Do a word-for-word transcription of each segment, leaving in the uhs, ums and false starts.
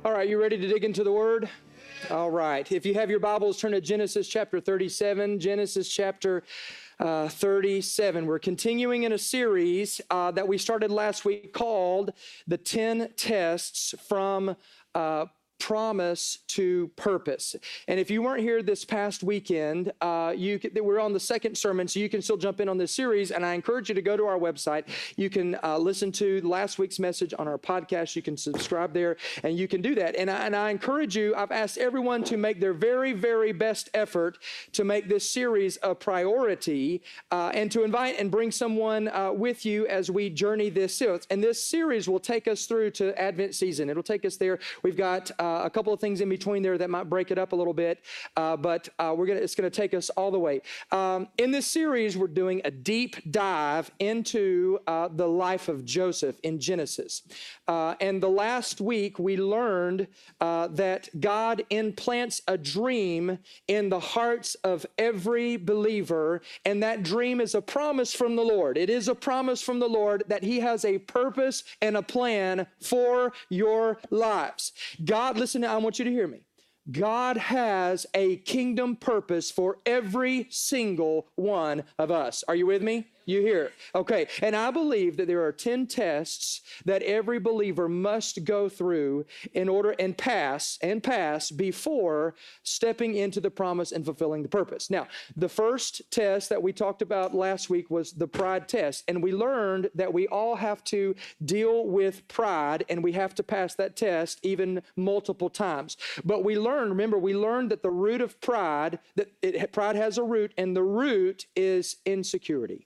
All right, you ready to dig into the Word? All right. If you have your Bibles, turn to Genesis chapter thirty-seven. Genesis chapter uh, thirty-seven. We're continuing in a series uh, that we started last week called The ten Tests from uh, Promise to Purpose. And if you weren't here this past weekend, uh, you could, we're on the second sermon, so you can still jump in on this series. And I encourage you to go to our website. You can uh, listen to last week's message on our podcast. You can subscribe there, and you can do that. And I, and I encourage you, I've asked everyone to make their very, very best effort to make this series a priority uh, and to invite and bring someone uh, with you as we journey this series. And this series will take us through to Advent season. It'll take us there. We've got uh, Uh, a couple of things in between there that might break it up a little bit, uh, but uh, we're gonna, it's going to take us all the way. Um, in this series, we're doing a deep dive into uh, the life of Joseph in Genesis. Uh, and the last week, we learned uh, that God implants a dream in the hearts of every believer, and that dream is a promise from the Lord. It is a promise from the Lord that He has a purpose and a plan for your lives. God, listen, I want you to hear me. God has a kingdom purpose for every single one of us. Are you with me? You hear it. Okay. And I believe that there are ten tests that every believer must go through in order and pass and pass before stepping into the promise and fulfilling the purpose. Now, the first test that we talked about last week was the pride test. And we learned that we all have to deal with pride, and we have to pass that test even multiple times. But we learned, remember, we learned that the root of pride, that it, pride has a root, and the root is insecurity.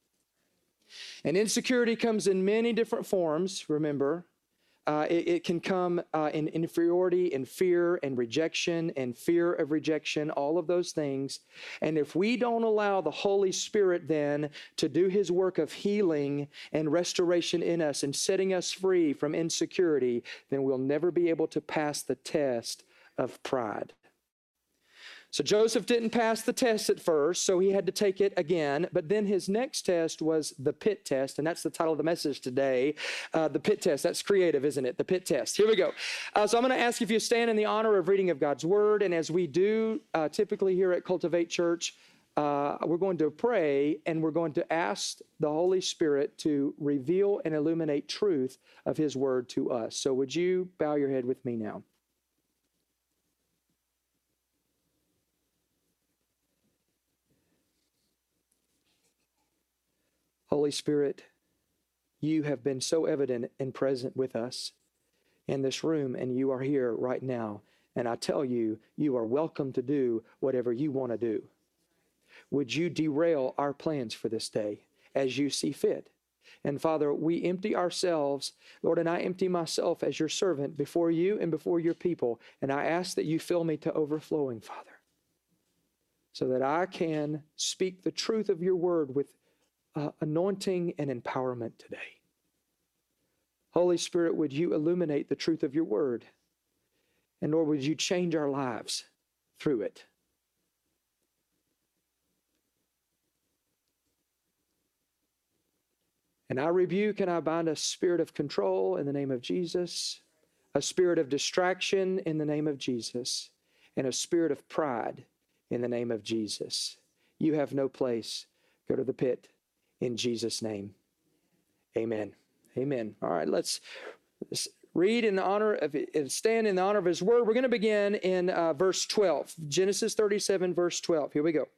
And insecurity comes in many different forms, remember. Uh, it, it can come uh, in inferiority and fear and rejection and fear of rejection, all of those things. And if we don't allow the Holy Spirit then to do His work of healing and restoration in us and setting us free from insecurity, then we'll never be able to pass the test of pride. So Joseph didn't pass the test at first, so he had to take it again. But then his next test was the pit test, and that's the title of the message today, uh, the pit test. That's creative, isn't it? The pit test. Here we go. Uh, so I'm going to ask if you stand in the honor of reading of God's Word, and as we do uh, typically here at Cultivate Church, uh, we're going to pray, and we're going to ask the Holy Spirit to reveal and illuminate truth of His Word to us. So would you bow your head with me now? Holy Spirit, you have been so evident and present with us in this room, and you are here right now. And I tell you, you are welcome to do whatever you want to do. Would you derail our plans for this day as you see fit? And Father, we empty ourselves, Lord, and I empty myself as your servant before you and before your people. And I ask that you fill me to overflowing, Father, so that I can speak the truth of your word with Uh, anointing and empowerment today. Holy Spirit, would you illuminate the truth of your word? And Lord, would you change our lives through it? And I rebuke and I bind a spirit of control in the name of Jesus, a spirit of distraction in the name of Jesus, and a spirit of pride in the name of Jesus. You have no place. Go to the pit. In Jesus' name, amen. Amen. All right, let's, let's read in honor of it, stand in the honor of His word. We're going to begin in uh, verse twelve, Genesis thirty-seven, verse twelve. Here we go.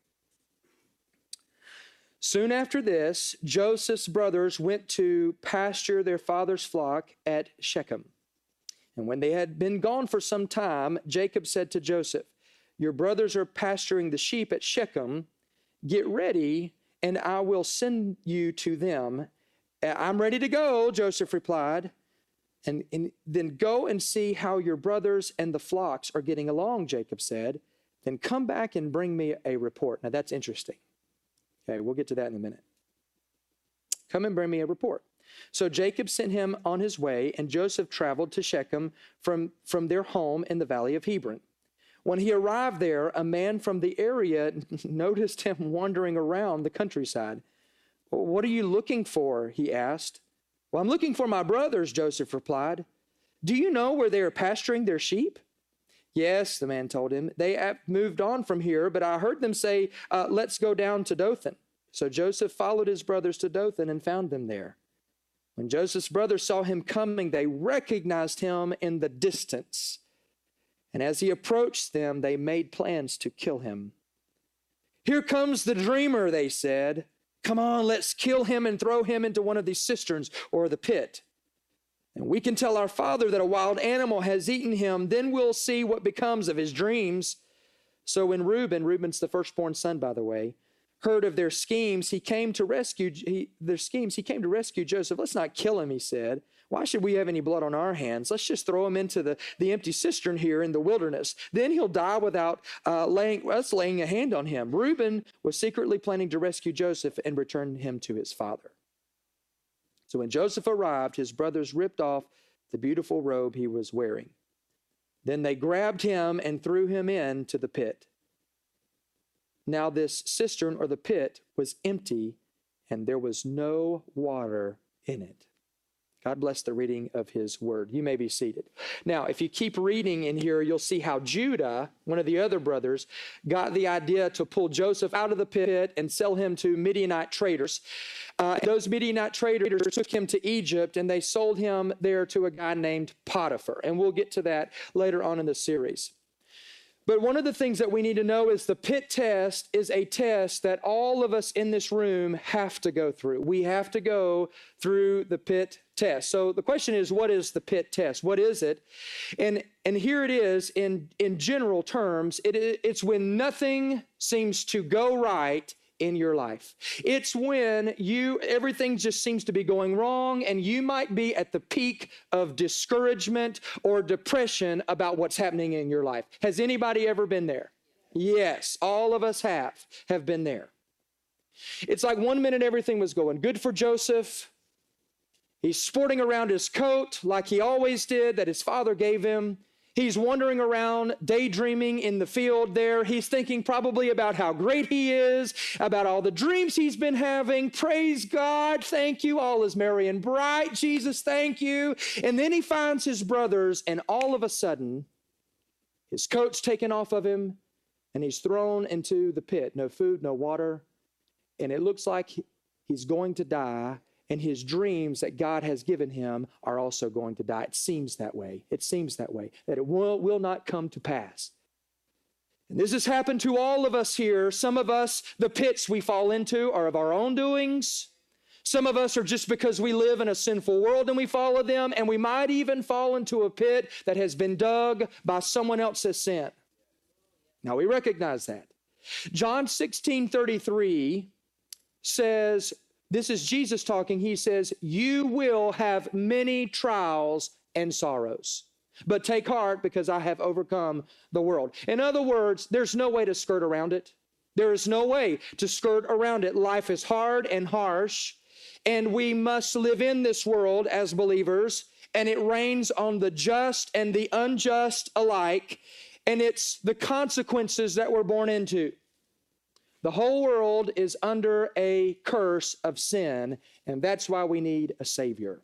Soon after this, Joseph's brothers went to pasture their father's flock at Shechem. And when they had been gone for some time, Jacob said to Joseph, "Your brothers are pasturing the sheep at Shechem. Get ready, and I will send you to them." "I'm ready to go," Joseph replied. And, and then go and see how your brothers and the flocks are getting along, Jacob said. Then come back and bring me a report. Now that's interesting. Okay, we'll get to that in a minute. Come and bring me a report. So Jacob sent him on his way, and Joseph traveled to Shechem from, from their home in the valley of Hebron. When he arrived there, a man from the area noticed him wandering around the countryside. "What are you looking for?" he asked. "Well, I'm looking for my brothers," Joseph replied. Do you know where they are pasturing their sheep? Yes, the man told him. They have moved on from here, but I heard them say, uh, let's go down to Dothan. So Joseph followed his brothers to Dothan and found them there. When Joseph's brothers saw him coming, they recognized him in the distance. And as he approached them, they made plans to kill him. Here comes the dreamer, they said. Come on, let's kill him and throw him into one of these cisterns or the pit. And we can tell our father that a wild animal has eaten him. Then we'll see what becomes of his dreams. So when Reuben, Reuben's the firstborn son, by the way, heard of their schemes, he came to rescue he, their schemes. He came to rescue Joseph. Let's not kill him, he said. Why should we have any blood on our hands? Let's just throw him into the, the empty cistern here in the wilderness. Then he'll die without uh, laying, us laying a hand on him. Reuben was secretly planning to rescue Joseph and return him to his father. So when Joseph arrived, his brothers ripped off the beautiful robe he was wearing. Then they grabbed him and threw him into the pit. Now this cistern or the pit was empty, and there was no water in it. God bless the reading of his word. You may be seated. Now, if you keep reading in here, you'll see how Judah, one of the other brothers, got the idea to pull Joseph out of the pit and sell him to Midianite traders. Uh, those Midianite traders took him to Egypt, and they sold him there to a guy named Potiphar. And we'll get to that later on in the series. But one of the things that we need to know is the pit test is a test that all of us in this room have to go through. We have to go through the pit test. So the question is, what is the pit test? What is it? And and here it is in, in general terms. It, it's when nothing seems to go right in your life. It's when you everything just seems to be going wrong, and you might be at the peak of discouragement or depression about what's happening in your life. Has anybody ever been there? Yes, all of us have have been there. It's like one minute everything was going good for Joseph. He's sporting around his coat like he always did that his father gave him. He's wandering around, daydreaming in the field there. He's thinking probably about how great he is, about all the dreams he's been having. Praise God, thank you. All is merry and bright. Jesus, thank you. And then he finds his brothers, and all of a sudden, his coat's taken off of him, and he's thrown into the pit. No food, no water. And it looks like he's going to die. And his dreams that God has given him are also going to die. It seems that way. It seems that way, that it will, will not come to pass. And this has happened to all of us here. Some of us, the pits we fall into are of our own doings. Some of us are just because we live in a sinful world and we follow them. And we might even fall into a pit that has been dug by someone else's sin. Now we recognize that. John sixteen thirty-three says, this is Jesus talking. He says, you will have many trials and sorrows, but take heart because I have overcome the world. In other words, there's no way to skirt around it. There is no way to skirt around it. Life is hard and harsh, and we must live in this world as believers, and it rains on the just and the unjust alike, and it's the consequences that we're born into. The whole world is under a curse of sin, and that's why we need a Savior.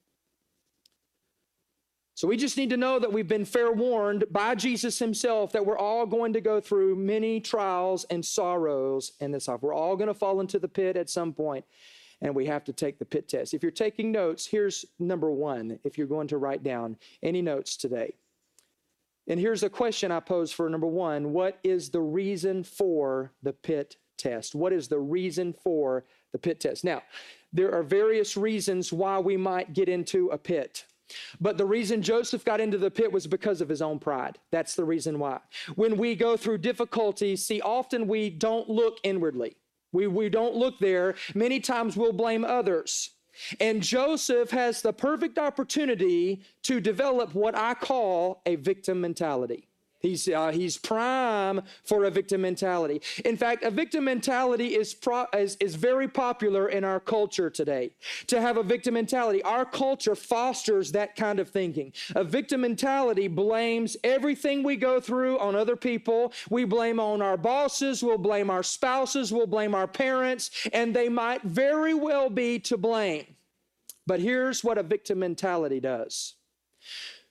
So we just need to know that we've been fair warned by Jesus himself that we're all going to go through many trials and sorrows in this life. We're all going to fall into the pit at some point, and we have to take the pit test. If you're taking notes, here's number one, if you're going to write down any notes today. And here's a question I pose for number one. What is the reason for the pit test? What is the reason for the pit test? Now, there are various reasons why we might get into a pit. But the reason Joseph got into the pit was because of his own pride. That's the reason why. When we go through difficulties, see, often we don't look inwardly. We, we don't look there. Many times we'll blame others. And Joseph has the perfect opportunity to develop what I call a victim mentality. He's, uh, he's prime for a victim mentality. In fact, a victim mentality is, pro- is, is very popular in our culture today. To have a victim mentality, our culture fosters that kind of thinking. A victim mentality blames everything we go through on other people. We blame on our bosses, we'll blame our spouses, we'll blame our parents, and they might very well be to blame. But here's what a victim mentality does.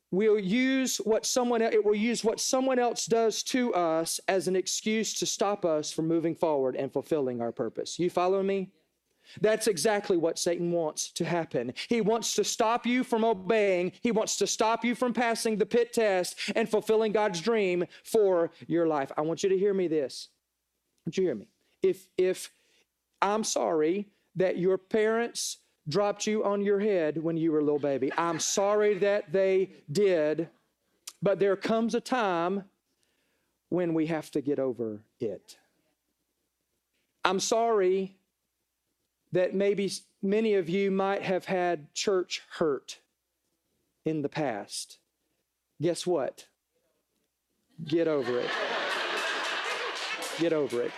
we'll use what someone it will use what someone else does to us as an excuse to stop us from moving forward and fulfilling our purpose. You following me? That's exactly what Satan wants to happen. He wants to stop you from obeying. He wants to stop you from passing the pit test and fulfilling God's dream for your life. I want you to hear me this. I want you to hear me. If, if I'm sorry that your parents dropped you on your head when you were a little baby. I'm sorry that they did, but there comes a time when we have to get over it. I'm sorry that maybe many of you might have had church hurt in the past. Guess what? Get over it. Get over it.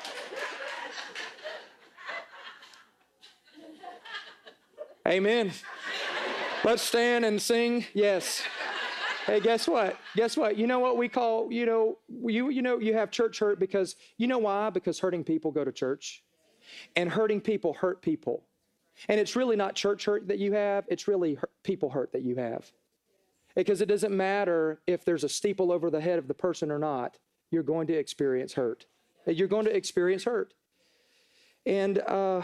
Amen. Let's stand and sing. Yes. Hey, guess what? Guess what? You know what we call, you know, you you know, you have church hurt because, you know why? Because hurting people go to church. And hurting people hurt people. And it's really not church hurt that you have. It's really hurt, people hurt that you have. Because it doesn't matter if there's a steeple over the head of the person or not. You're going to experience hurt. You're going to experience hurt. And, uh,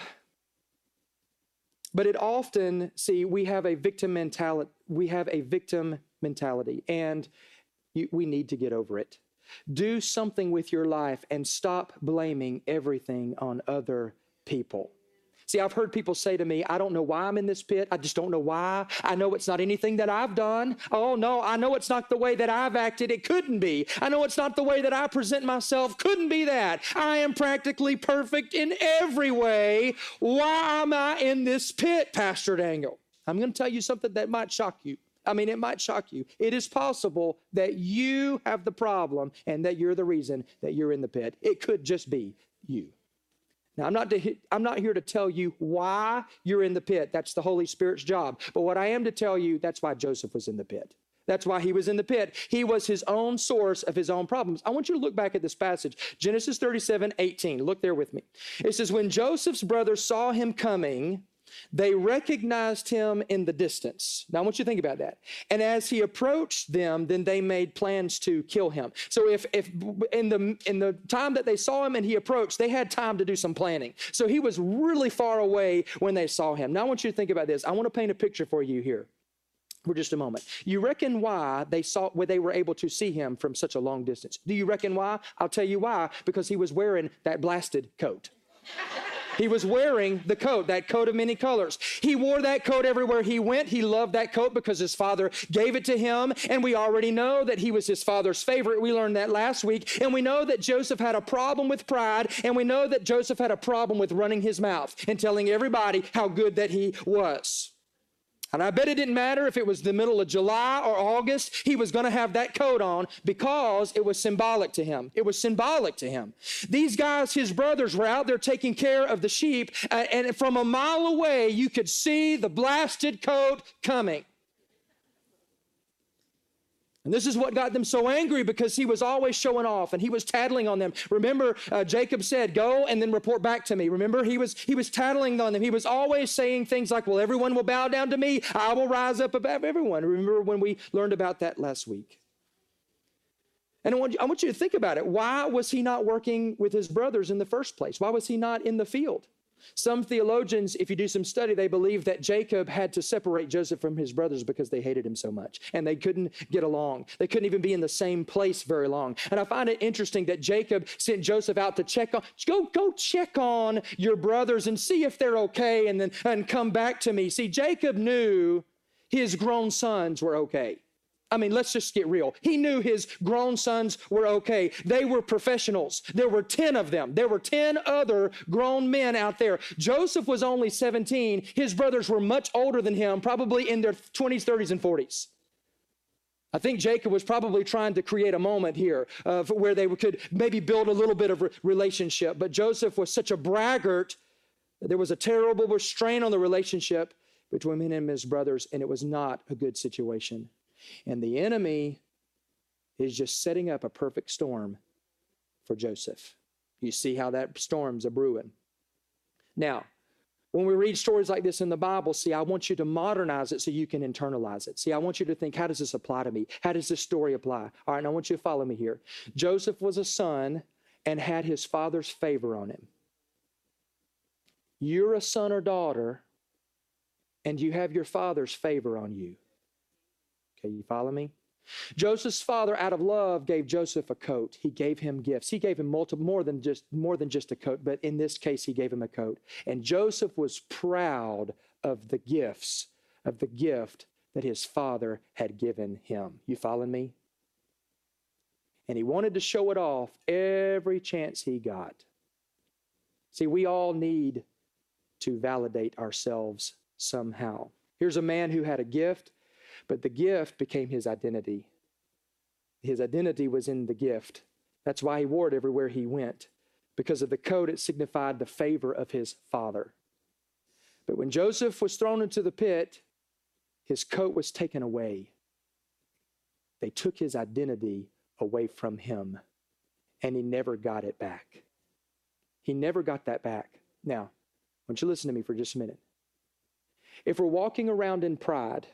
But it often, see, we have a victim mentality. We have a victim mentality, and you, we need to get over it. Do something with your life and stop blaming everything on other people. See, I've heard people say to me, I don't know why I'm in this pit. I just don't know why. I know it's not anything that I've done. Oh, no, I know it's not the way that I've acted. It couldn't be. I know it's not the way that I present myself. Couldn't be that. I am practically perfect in every way. Why am I in this pit, Pastor Daniel? I'm going to tell you something that might shock you. I mean, it might shock you. It is possible that you have the problem and that you're the reason that you're in the pit. It could just be you. Now, I'm not, to, I'm not here to tell you why you're in the pit. That's the Holy Spirit's job. But what I am to tell you, that's why Joseph was in the pit. That's why he was in the pit. He was his own source of his own problems. I want you to look back at this passage, Genesis thirty-seven, eighteen. Look there with me. It says, when Joseph's brothers saw him coming, they recognized him in the distance. Now, I want you to think about that. And as he approached them, then they made plans to kill him. So if, if in the, in the time that they saw him and he approached, they had time to do some planning. So he was really far away when they saw him. Now, I want you to think about this. I want to paint a picture for you here for just a moment. You reckon why they saw, where they were able to see him from such a long distance? Do you reckon why? I'll tell you why. Because he was wearing that blasted coat. He was wearing the coat, that coat of many colors. He wore that coat everywhere he went. He loved that coat because his father gave it to him. And we already know that he was his father's favorite. We learned that last week. And we know that Joseph had a problem with pride. And we know that Joseph had a problem with running his mouth and telling everybody how good that he was. And I bet it didn't matter if it was the middle of July or August, he was going to have that coat on because it was symbolic to him. It was symbolic to him. These guys, his brothers, were out there taking care of the sheep, uh, and from a mile away, you could see the blasted coat coming. And this is what got them so angry, because he was always showing off and he was tattling on them. Remember, uh, Jacob said, go and then report back to me. Remember, he was he was tattling on them. He was always saying things like, well, everyone will bow down to me. I will rise up above everyone. Remember when we learned about that last week? And I want, you, I want you to think about it. Why was he not working with his brothers in the first place? Why was he not in the field? Some theologians, if you do some study, they believe that Jacob had to separate Joseph from his brothers because they hated him so much and they couldn't get along. They couldn't even be in the same place very long. And I find it interesting that Jacob sent Joseph out to check on, go, go check on your brothers and see if they're okay, and then and come back to me. See, Jacob knew his grown sons were okay. I mean, let's just get real. He knew his grown sons were okay. They were professionals. There were ten of them. There were ten other grown men out there. Joseph was only seventeen. His brothers were much older than him, probably in their twenties, thirties, and forties. I think Jacob was probably trying to create a moment here of where they could maybe build a little bit of a relationship. But Joseph was such a braggart that there was a terrible restraint on the relationship between him and his brothers, and it was not a good situation. And the enemy is just setting up a perfect storm for Joseph. You see how that storm's a brewing. Now, When we read stories like this in the Bible, see, I want you to modernize it so you can internalize it. See, I want you to think, how does this apply to me? How does this story apply? All right, and I want you to follow me here. Joseph was a son and had his father's favor on him. You're a son or daughter, and you have your father's favor on you. Okay, you follow me? Joseph's father, out of love, gave Joseph a coat. He gave him gifts. He gave him multiple, more than just more than just a coat, but in this case, he gave him a coat. And Joseph was proud of the gifts, of the gift that his father had given him. You following me? And he wanted to show it off every chance he got. See, we all need to validate ourselves somehow. Here's a man who had a gift, but the gift became his identity. His identity was in the gift. That's why he wore it everywhere he went. Because of the coat, it signified the favor of his father. But when Joseph was thrown into the pit, his coat was taken away. They took his identity away from him, and he never got it back. He never got that back. Now, I want you to listen to me for just a minute. If we're walking around in pride,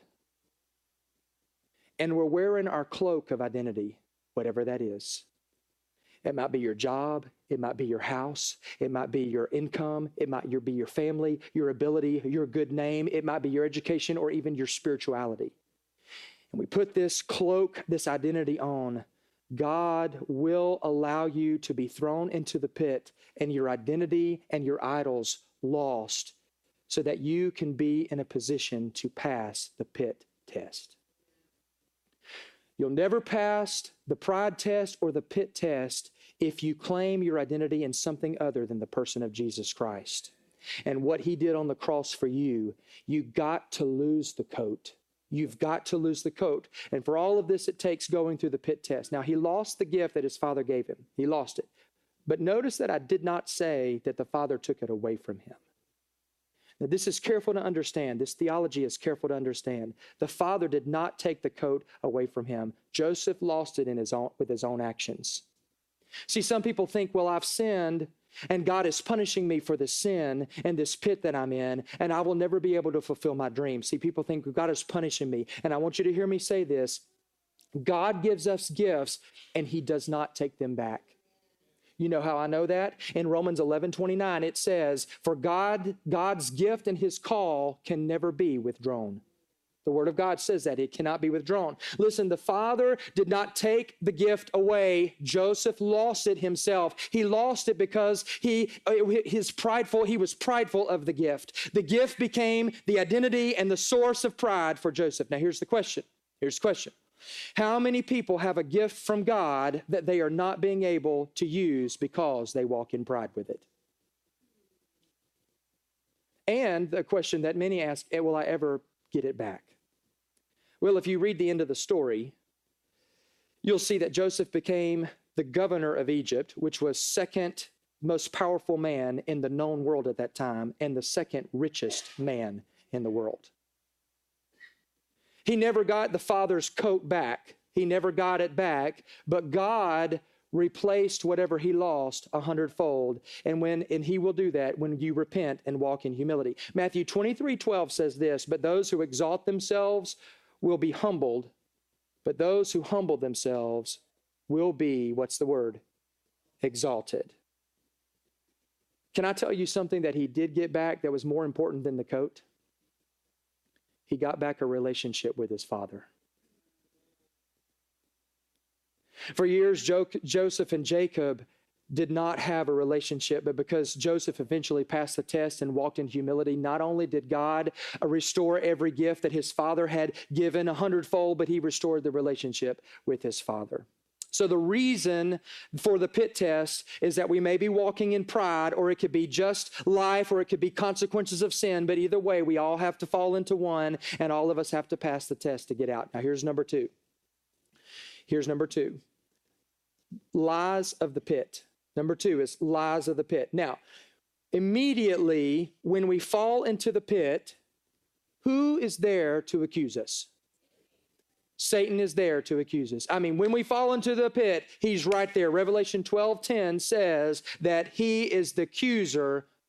and we're wearing our cloak of identity, whatever that is. It might be your job. It might be your house. It might be your income. It might be your family, your ability, your good name. It might be your education or even your spirituality. And we put this cloak, this identity on. God will allow you to be thrown into the pit and your identity and your idols lost so that you can be in a position to pass the pit test. You'll never pass the pride test or the pit test if you claim your identity in something other than the person of Jesus Christ and what he did on the cross for you. You got to lose the coat. You've got to lose the coat. And for all of this, it takes going through the pit test. Now, he lost the gift that his father gave him. He lost it. But notice that I did not say that the father took it away from him. Now, this is careful to understand. This theology is careful to understand. The father did not take the coat away from him. Joseph lost it in his own, with his own actions. See, some people think, well, I've sinned, and God is punishing me for the sin and this pit that I'm in, and I will never be able to fulfill my dream. See, people think God is punishing me, and I want you to hear me say this. God gives us gifts, and he does not take them back. You know how I know that? In Romans eleven twenty-nine, it says, for God, God's gift and his call can never be withdrawn. The Word of God says that it cannot be withdrawn. Listen, the Father did not take the gift away. Joseph lost it himself. He lost it because he, his prideful, he was prideful of the gift. The gift became the identity and the source of pride for Joseph. Now, here's the question. Here's the question. How many people have a gift from God that they are not being able to use because they walk in pride with it? And the question that many ask, will I ever get it back? Well, if you read the end of the story, you'll see that Joseph became the governor of Egypt, which was second most powerful man in the known world at that time and the second richest man in the world. He never got the father's coat back. He never got it back, but God replaced whatever he lost a hundredfold. And when and he will do that when you repent and walk in humility. Matthew twenty-three twelve says this, but those who exalt themselves will be humbled, but those who humble themselves will be, what's the word? Exalted. Can I tell you something that he did get back that was more important than the coat? He got back a relationship with his father. For years, jo- Joseph and Jacob did not have a relationship, but because Joseph eventually passed the test and walked in humility, not only did God uh, restore every gift that his father had given a hundredfold, but he restored the relationship with his father. So the reason for the pit test is that we may be walking in pride, or it could be just life, or it could be consequences of sin. But either way, we all have to fall into one, and all of us have to pass the test to get out. Now, here's number two. Here's number two. Lies of the pit. Number two is lies of the pit. Now, immediately when we fall into the pit, who is there to accuse us? Satan is there to accuse us. I mean, when we fall into the pit, he's right there. Revelation twelve ten says that he is the accuser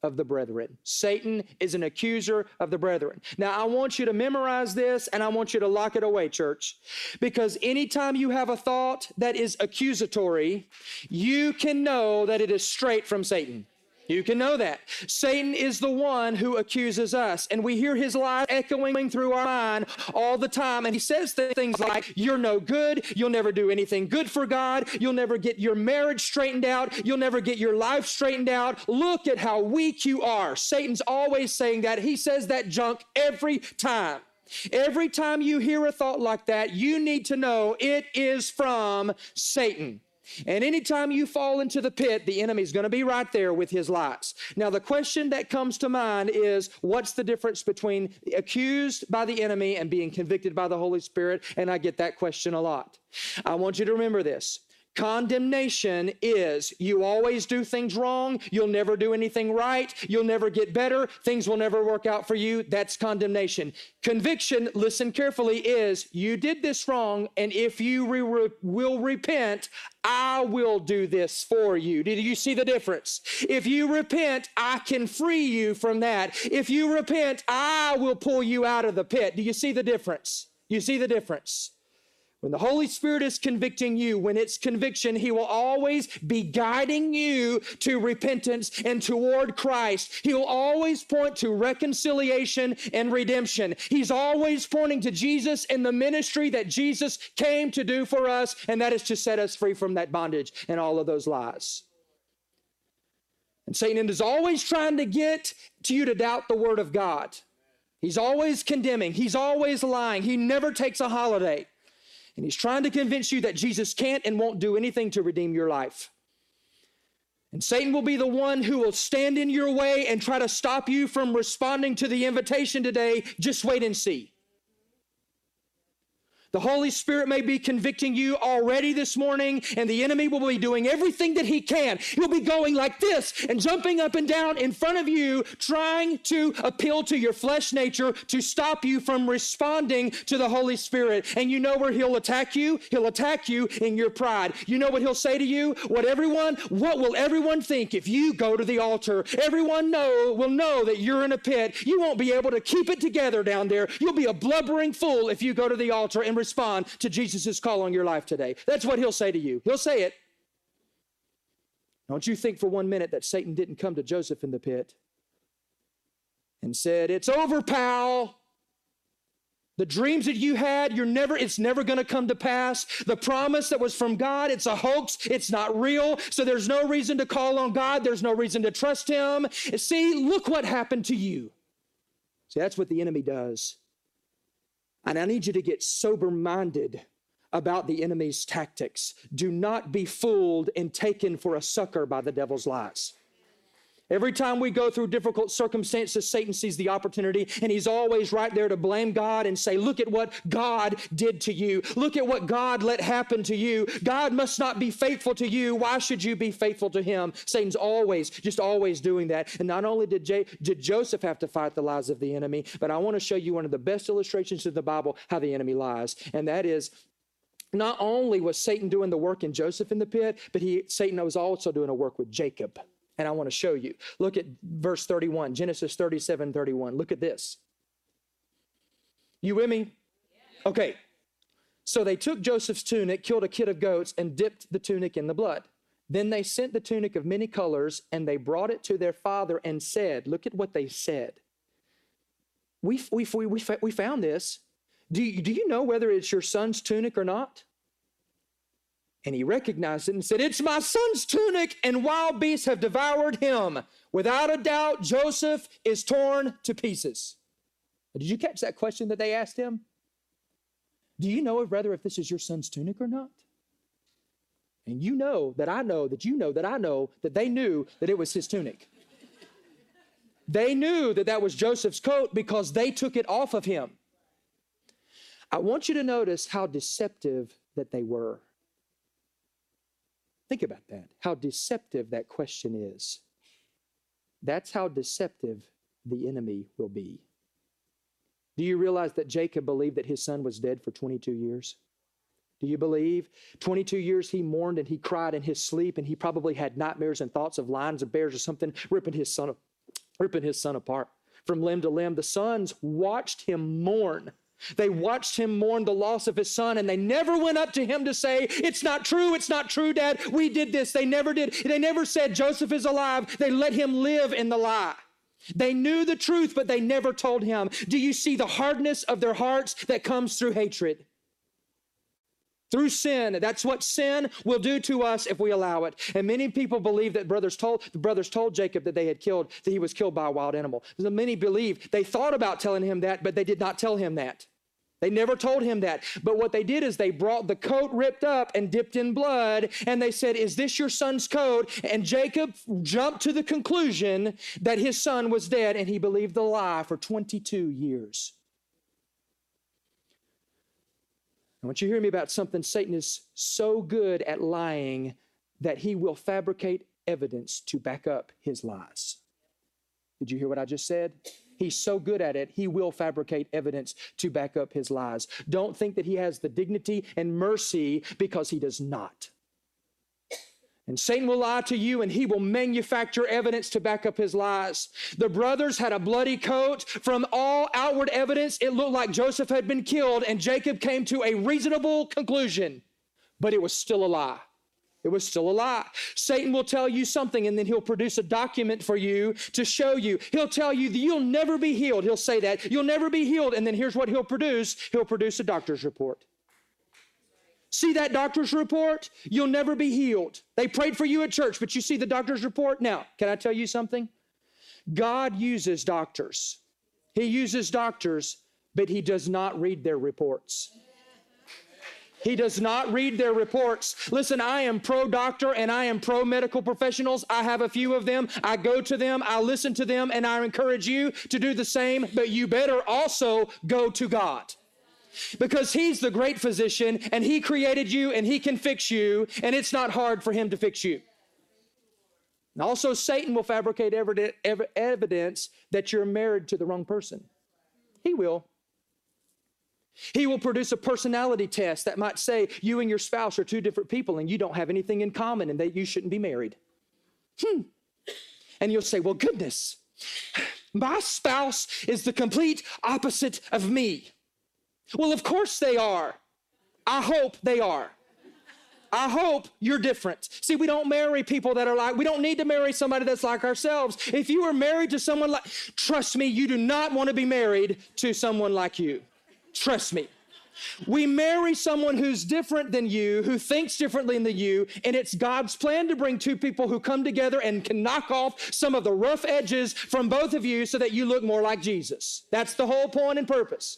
of the brethren. Satan is an accuser of the brethren. Now, I want you to memorize this, and I want you to lock it away, church, because anytime you have a thought that is accusatory, you can know that it is straight from Satan. You can know that. Satan is the one who accuses us, and we hear his lies echoing through our mind all the time, and he says things like, you're no good, you'll never do anything good for God, you'll never get your marriage straightened out, you'll never get your life straightened out, look at how weak you are. Satan's always saying that. He says that junk every time. Every time you hear a thought like that, you need to know it is from Satan. And anytime you fall into the pit, the enemy's going to be right there with his lies. Now, the question that comes to mind is, what's the difference between accused by the enemy and being convicted by the Holy Spirit? And I get that question a lot. I want you to remember this. Condemnation is you always do things wrong, you'll never do anything right, you'll never get better, things will never work out for you. That's condemnation. Conviction, listen carefully, is you did this wrong, and if you re- re- will repent, I will do this for you. Did you see the difference? If you repent, I can free you from that. If you repent, I will pull you out of the pit. Do you see the difference? You see the difference? When the Holy Spirit is convicting you, when it's conviction, He will always be guiding you to repentance and toward Christ. He'll always point to reconciliation and redemption. He's always pointing to Jesus and the ministry that Jesus came to do for us, and that is to set us free from that bondage and all of those lies. And Satan is always trying to get to you to doubt the Word of God. He's always condemning. He's always lying. He never takes a holiday. And he's trying to convince you that Jesus can't and won't do anything to redeem your life. And Satan will be the one who will stand in your way and try to stop you from responding to the invitation today. Just wait and see. The Holy Spirit may be convicting you already this morning, and the enemy will be doing everything that he can. He'll be going like this and jumping up and down in front of you, trying to appeal to your flesh nature to stop you from responding to the Holy Spirit. And you know where he'll attack you? He'll attack you in your pride. You know what he'll say to you? What everyone, what will everyone think if you go to the altar? Everyone know will know that you're in a pit. You won't be able to keep it together down there. You'll be a blubbering fool if you go to the altar and respond to Jesus' call on your life today. That's what he'll say to you. He'll say it. Don't you think for one minute that Satan didn't come to Joseph in the pit and said, "It's over, pal. The dreams that you had, you're never, it's never going to come to pass. The promise that was from God, it's a hoax. It's not real. So there's no reason to call on God. There's no reason to trust him. See, look what happened to you." See, that's what the enemy does. And I need you to get sober-minded about the enemy's tactics. Do not be fooled and taken for a sucker by the devil's lies. Every time we go through difficult circumstances, Satan sees the opportunity, and he's always right there to blame God and say, look at what God did to you. Look at what God let happen to you. God must not be faithful to you. Why should you be faithful to him? Satan's always, just always doing that. And not only did, J- did Joseph have to fight the lies of the enemy, but I want to show you one of the best illustrations of the Bible, how the enemy lies. And that is, not only was Satan doing the work in Joseph in the pit, but he, Satan was also doing a work with Jacob. And I want to show you. Look at verse thirty-one, Genesis thirty-seven, thirty-one. Look at this. You with me? Okay. So they took Joseph's tunic, killed a kid of goats, and dipped the tunic in the blood. Then they sent the tunic of many colors, and they brought it to their father and said, look at what they said. We, we, we, we, we found this. Do you, do you know whether it's your son's tunic or not? And he recognized it and said, it's my son's tunic, and wild beasts have devoured him. Without a doubt, Joseph is torn to pieces. Did you catch that question that they asked him? Do you know whether if this is your son's tunic or not? And you know that I know that you know that I know that they knew that it was his tunic. They knew that that was Joseph's coat because they took it off of him. I want you to notice how deceptive that they were. Think about that, how deceptive that question is. That's how deceptive the enemy will be. Do you realize that Jacob believed that his son was dead for twenty-two years? Do you believe? twenty-two years he mourned and he cried in his sleep, and he probably had nightmares and thoughts of lions and bears or something ripping his son ripping his son apart from limb to limb. The sons watched him mourn. They watched him mourn the loss of his son, and they never went up to him to say, it's not true, it's not true, Dad, we did this. They never did. They never said, Joseph is alive. They let him live in the lie. They knew the truth, but they never told him. Do you see the hardness of their hearts that comes through hatred? Through sin. That's what sin will do to us if we allow it. And many people believe that brothers told, the brothers told Jacob that they had killed, that he was killed by a wild animal. Many believe they thought about telling him that, but they did not tell him that. They never told him that. But what they did is they brought the coat ripped up and dipped in blood, and they said, is this your son's coat? And Jacob jumped to the conclusion that his son was dead, and he believed the lie for twenty-two years. I want you to hear me about something. Satan is so good at lying that he will fabricate evidence to back up his lies. Did you hear what I just said? He's so good at it, he will fabricate evidence to back up his lies. Don't think that he has the dignity and mercy, because he does not. And Satan will lie to you, and he will manufacture evidence to back up his lies. The brothers had a bloody coat. From all outward evidence, it looked like Joseph had been killed, and Jacob came to a reasonable conclusion, but it was still a lie. It was still a lie. Satan will tell you something, and then he'll produce a document for you to show you. He'll tell you that you'll never be healed. He'll say that. You'll never be healed. And then here's what he'll produce. He'll produce a doctor's report. See that doctor's report? You'll never be healed. They prayed for you at church, but you see the doctor's report? Now, can I tell you something? God uses doctors. He uses doctors, but he does not read their reports. He does not read their reports. Listen, I am pro-doctor and I am pro-medical professionals. I have a few of them. I go to them, I listen to them, and I encourage you to do the same, but you better also go to God. Because he's the great physician, and he created you, and he can fix you, and it's not hard for him to fix you. And also, Satan will fabricate evidence that you're married to the wrong person. He will. He will produce a personality test that might say you and your spouse are two different people and you don't have anything in common and that you shouldn't be married. Hmm. And you'll say, well, goodness, my spouse is the complete opposite of me. Well, of course they are. I hope they are. I hope you're different. See, we don't marry people that are like, we don't need to marry somebody that's like ourselves. If you are married to someone like, trust me, you do not want to be married to someone like you. Trust me. We marry someone who's different than you, who thinks differently than you, and it's God's plan to bring two people who come together and can knock off some of the rough edges from both of you so that you look more like Jesus. That's the whole point and purpose.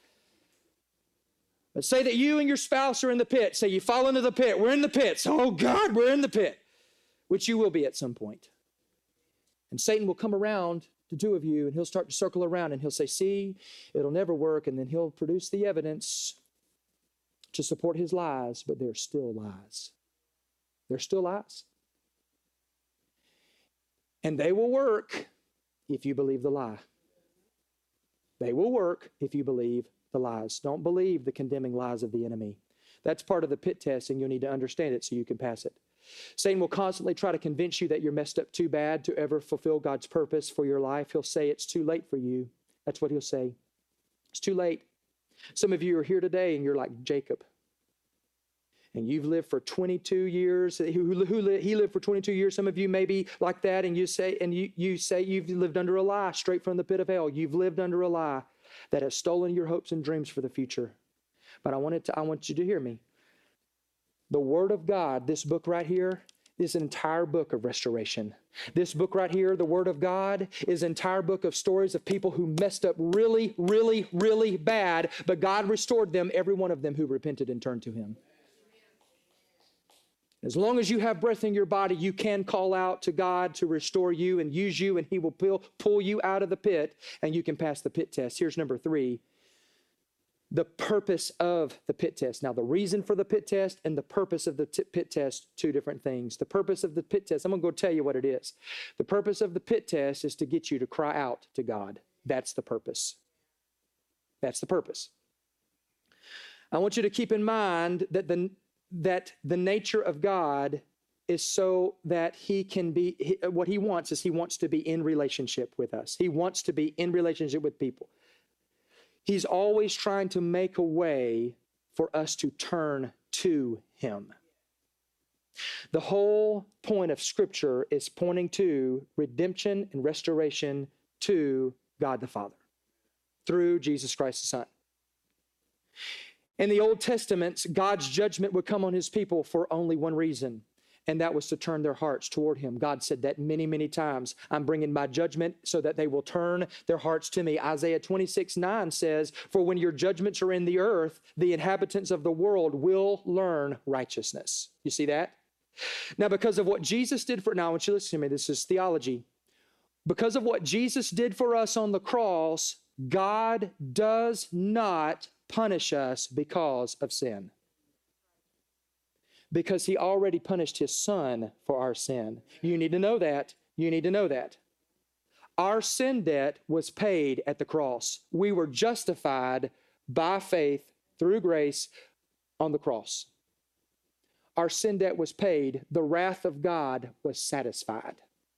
But say that you and your spouse are in the pit. Say you fall into the pit. We're in the pit. Oh God, we're in the pit, which you will be at some point. And Satan will come around to two of you, and he'll start to circle around, and he'll say, see, it'll never work, and then he'll produce the evidence to support his lies, but they're still lies. They're still lies. And they will work if you believe the lie. They will work if you believe the lies. Don't believe the condemning lies of the enemy. That's part of the pit test, and you'll need to understand it so you can pass it. Satan will constantly try to convince you that you're messed up too bad to ever fulfill God's purpose for your life. He'll say it's too late for you. That's what he'll say. It's too late. Some of you are here today and you're like Jacob. And you've lived for twenty-two years. Who, who, he lived for twenty-two years. Some of you may be like that, and you say, and you, you say you've lived under a lie straight from the pit of hell. You've lived under a lie that has stolen your hopes and dreams for the future. But I wanted to, I want you to hear me. The Word of God, this book right here, is an entire book of restoration. This book right here, the Word of God, is an entire book of stories of people who messed up really, really, really bad, but God restored them, every one of them who repented and turned to Him. As long as you have breath in your body, you can call out to God to restore you and use you, and He will pull, pull you out of the pit, and you can pass the pit test. Here's number three. The purpose of the pit test. Now, the reason for the pit test and the purpose of the t- pit test, two different things. The purpose of the pit test, I'm going to go tell you what it is. The purpose of the pit test is to get you to cry out to God. That's the purpose. That's the purpose. I want you to keep in mind that the, that the nature of God is so that he can be, he, what he wants is he wants to be in relationship with us. He wants to be in relationship with people. He's always trying to make a way for us to turn to him. The whole point of Scripture is pointing to redemption and restoration to God the Father through Jesus Christ the Son. In the Old Testament, God's judgment would come on his people for only one reason, and that was to turn their hearts toward him. God said that many, many times. I'm bringing my judgment so that they will turn their hearts to me. Isaiah twenty-six nine says, for when your judgments are in the earth, the inhabitants of the world will learn righteousness. You see that? Now, because of what Jesus did for, now I want you to listen to me, this is theology. Because of what Jesus did for us on the cross, God does not punish us because of sin. Because he already punished his Son for our sin. You need to know that. You need to know that. Our sin debt was paid at the cross. We were justified by faith through grace on the cross. Our sin debt was paid. The wrath of God was satisfied.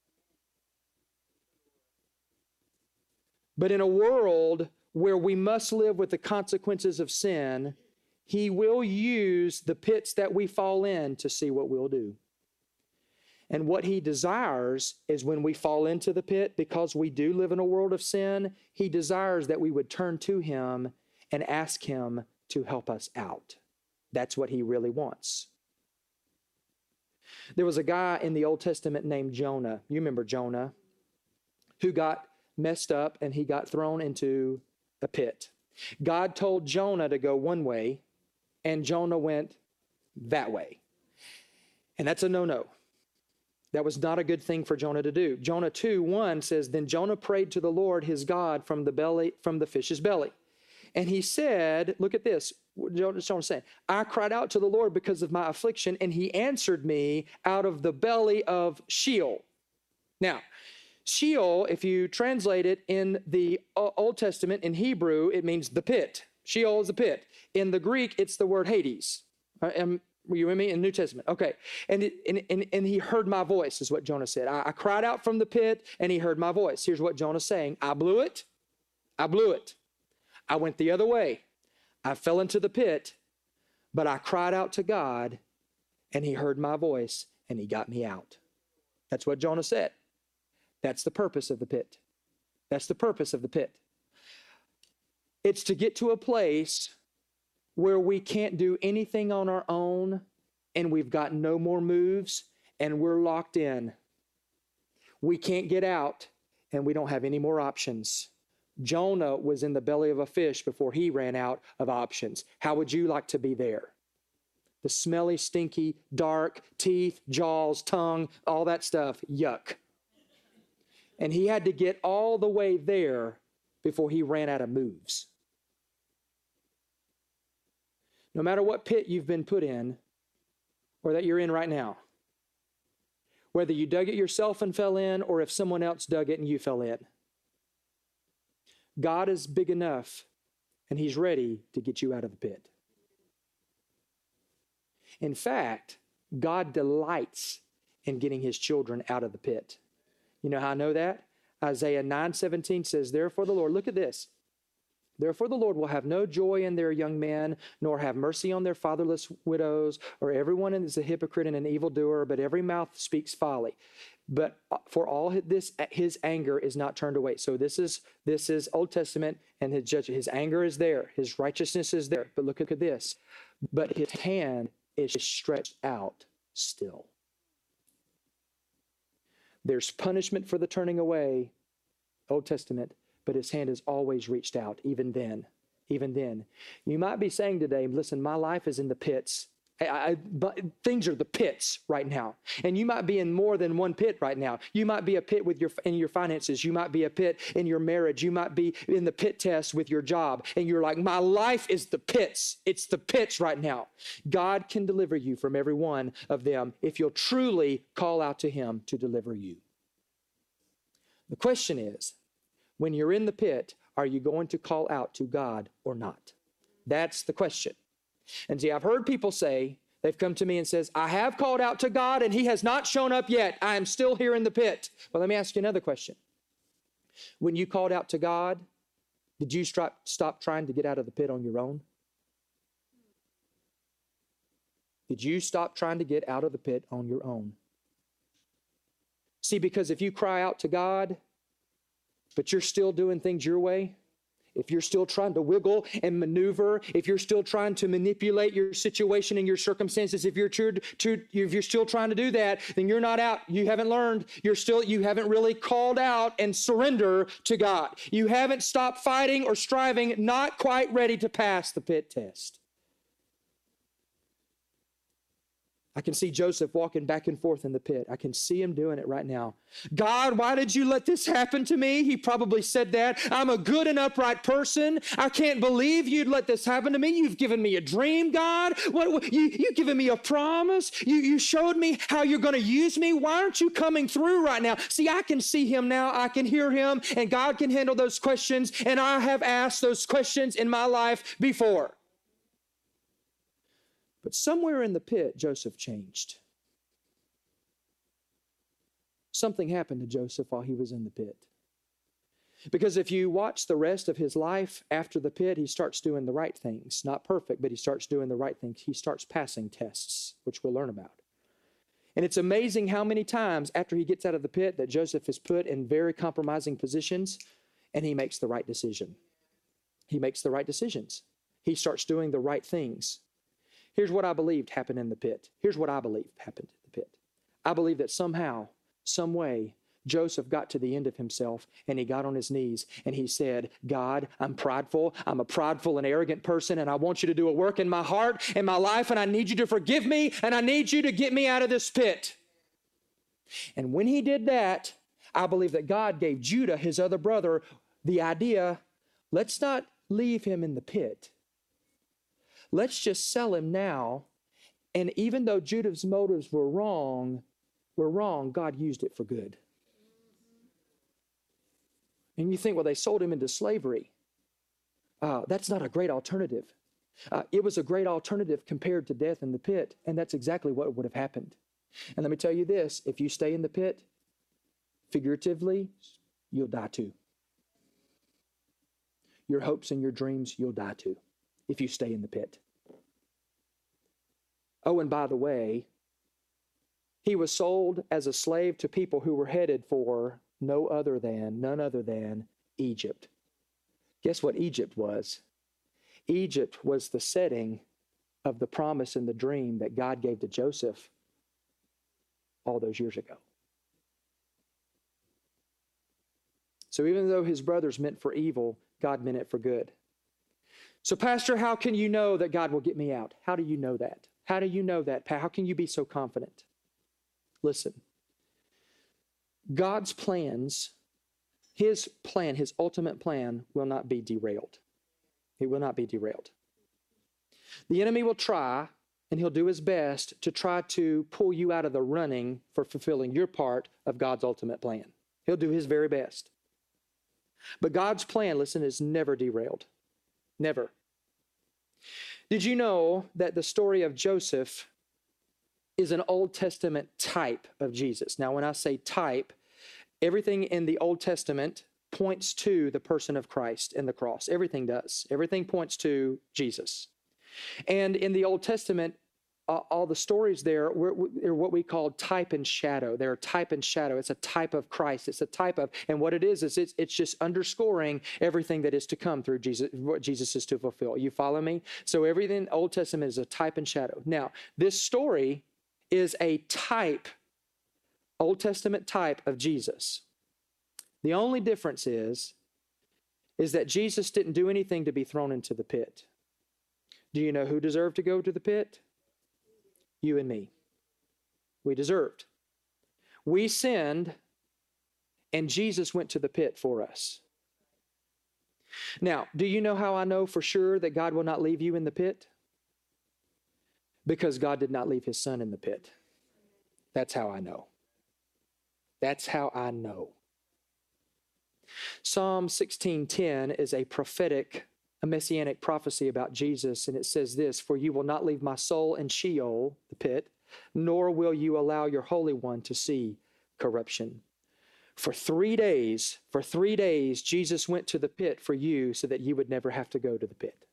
But in a world where we must live with the consequences of sin, he will use the pits that we fall in to see what we'll do. And what he desires is when we fall into the pit, because we do live in a world of sin, he desires that we would turn to him and ask him to help us out. That's what he really wants. There was a guy in the Old Testament named Jonah. You remember Jonah, who got messed up and he got thrown into a pit. God told Jonah to go one way, and Jonah went that way. And that's a no-no. That was not a good thing for Jonah to do. Jonah two one says, then Jonah prayed to the Lord his God from the belly, from the fish's belly. And he said, look at this, Jonah's saying, I cried out to the Lord because of my affliction, and he answered me out of the belly of Sheol. Now, Sheol, if you translate it in the Old Testament, in Hebrew, it means the pit. Sheol is the pit. In the Greek, it's the word Hades. Um, were you with me in the New Testament? Okay. And, it, and, and, and he heard my voice, is what Jonah said. I, I cried out from the pit, and he heard my voice. Here's what Jonah's saying. I blew it. I blew it. I went the other way. I fell into the pit, but I cried out to God, and he heard my voice, and he got me out. That's what Jonah said. That's the purpose of the pit. That's the purpose of the pit. It's to get to a place where we can't do anything on our own, and we've got no more moves, and we're locked in. We can't get out, and we don't have any more options. Jonah was in the belly of a fish before he ran out of options. How would you like to be there? The smelly, stinky, dark, teeth, jaws, tongue, all that stuff, yuck. And he had to get all the way there before he ran out of moves. No matter what pit you've been put in, or that you're in right now, whether you dug it yourself and fell in, or if someone else dug it and you fell in, God is big enough, and he's ready to get you out of the pit. In fact, God delights in getting his children out of the pit. You know how I know that? Isaiah nine seventeen says, therefore the Lord, look at this. Therefore the Lord will have no joy in their young men, nor have mercy on their fatherless widows, or everyone is a hypocrite and an evildoer, but every mouth speaks folly. But for all this, his anger is not turned away. So this is this is Old Testament, and his judgment. His anger is there. His righteousness is there. But look at this. But his hand is stretched out still. There's punishment for the turning away, Old Testament, but his hand has always reached out, even then. Even then. You might be saying today, listen, my life is in the pits. I, I, but things are the pits right now. And you might be in more than one pit right now. You might be a pit with your in your finances. You might be a pit in your marriage. You might be in the pit test with your job. And you're like, my life is the pits. It's the pits right now. God can deliver you from every one of them if you'll truly call out to him to deliver you. The question is, when you're in the pit, are you going to call out to God or not? That's the question. And see, I've heard people say They've come to me and says, I have called out to God and he has not shown up yet. I am still here in the pit. Well, let me ask you another question. When you called out to God, did you stop, stop trying to get out of the pit on your own? Did you stop trying to get out of the pit on your own? See, because if you cry out to God, but you're still doing things your way, if you're still trying to wiggle and maneuver, if you're still trying to manipulate your situation and your circumstances, if you're true, true, if you're still trying to do that, then you're not out. You haven't learned. You're still, you haven't really called out and surrender to God. You haven't stopped fighting or striving, not quite ready to pass the pit test. I can see Joseph walking back and forth in the pit. I can see him doing it right now. God, why did you let this happen to me? He probably said that. I'm a good and upright person. I can't believe you'd let this happen to me. You've given me a dream, God. What, what you, you've given me a promise. You, you showed me how you're going to use me. Why aren't you coming through right now? See, I can see him now. I can hear him, and God can handle those questions, and I have asked those questions in my life before. But somewhere in the pit, Joseph changed. Something happened to Joseph while he was in the pit. Because if you watch the rest of his life after the pit, he starts doing the right things. Not perfect, but he starts doing the right things. He starts passing tests, which we'll learn about. And it's amazing how many times after he gets out of the pit that Joseph is put in very compromising positions and he makes the right decision. He makes the right decisions. He starts doing the right things. Here's what I believed happened in the pit. Here's what I believe happened in the pit. I believe that somehow, some way, Joseph got to the end of himself and he got on his knees and he said, God, I'm prideful. I'm a prideful and arrogant person and I want you to do a work in my heart and my life and I need you to forgive me and I need you to get me out of this pit. And when he did that, I believe that God gave Judah, his other brother, the idea, let's not leave him in the pit. Let's just sell him now. And even though Judah's motives were wrong, were wrong, God used it for good. And you think, well, they sold him into slavery. Uh, that's not a great alternative. Uh, it was a great alternative compared to death in the pit, and that's exactly what would have happened. And let me tell you this, if you stay in the pit, figuratively, you'll die too. Your hopes and your dreams, you'll die too, if you stay in the pit. Oh, and by the way, he was sold as a slave to people who were headed for no other than, none other than Egypt. Guess what Egypt was? Egypt was the setting of the promise and the dream that God gave to Joseph all those years ago. So even though his brothers meant for evil, God meant it for good. So, Pastor, how can you know that God will get me out? How do you know that? How do you know that? How can you be so confident? Listen, God's plans, his plan, his ultimate plan will not be derailed. It will not be derailed. The enemy will try, and he'll do his best to try to pull you out of the running for fulfilling your part of God's ultimate plan. He'll do his very best. But God's plan, listen, is never derailed. Never. Did you know that the story of Joseph is an Old Testament type of Jesus? Now, when I say type, everything in the Old Testament points to the person of Christ and the cross. Everything does. Everything points to Jesus. And in the Old Testament, uh, all the stories there were, are what we call type and shadow. They're type and shadow. It's a type of Christ. It's a type of, and what it is, is it's, it's just underscoring everything that is to come through Jesus, what Jesus is to fulfill. You follow me? So everything in the Old Testament is a type and shadow. Now, this story is a type, Old Testament type of Jesus. The only difference is, is that Jesus didn't do anything to be thrown into the pit. Do you know who deserved to go to the pit? You and me. We deserved. We sinned, and Jesus went to the pit for us. Now, do you know how I know for sure that God will not leave you in the pit? Because God did not leave his son in the pit. That's how I know. That's how I know. Psalm sixteen ten is a prophetic a messianic prophecy about Jesus, and it says this, "For you will not leave my soul in Sheol," the pit, "nor will you allow your Holy One to see corruption." For three days, for three days, Jesus went to the pit for you so that you would never have to go to the pit.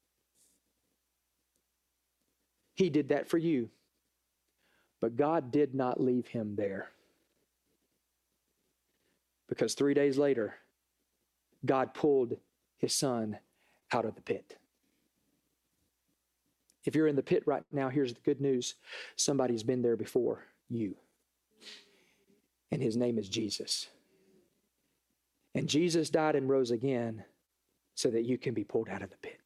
He did that for you. But God did not leave him there. Because three days later, God pulled his son out of the pit. If you're in the pit right now, here's the good news. Somebody's been there before you. And his name is Jesus. And Jesus died and rose again so that you can be pulled out of the pit.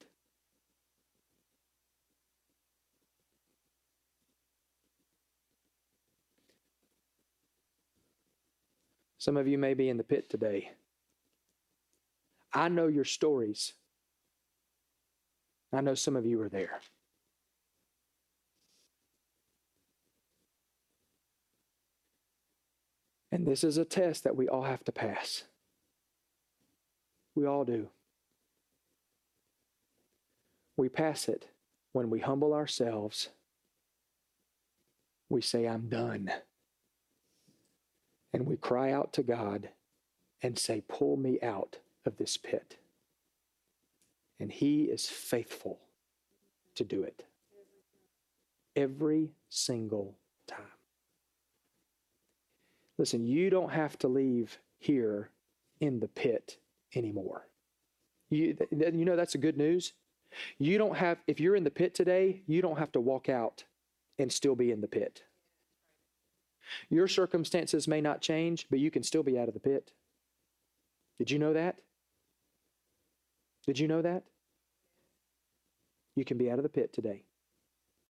Some of you may be in the pit today. I know your stories. I know some of you are there. And this is a test that we all have to pass. We all do. We pass it when we humble ourselves. We say, "I'm done." And we cry out to God and say, "Pull me out of this pit." And he is faithful to do it. Every single time. Listen, you don't have to leave here in the pit anymore. You, you know that's the good news. You don't have, if you're in the pit today, you don't have to walk out and still be in the pit. Your circumstances may not change, but you can still be out of the pit. Did you know that? Did you know that? You can be out of the pit today.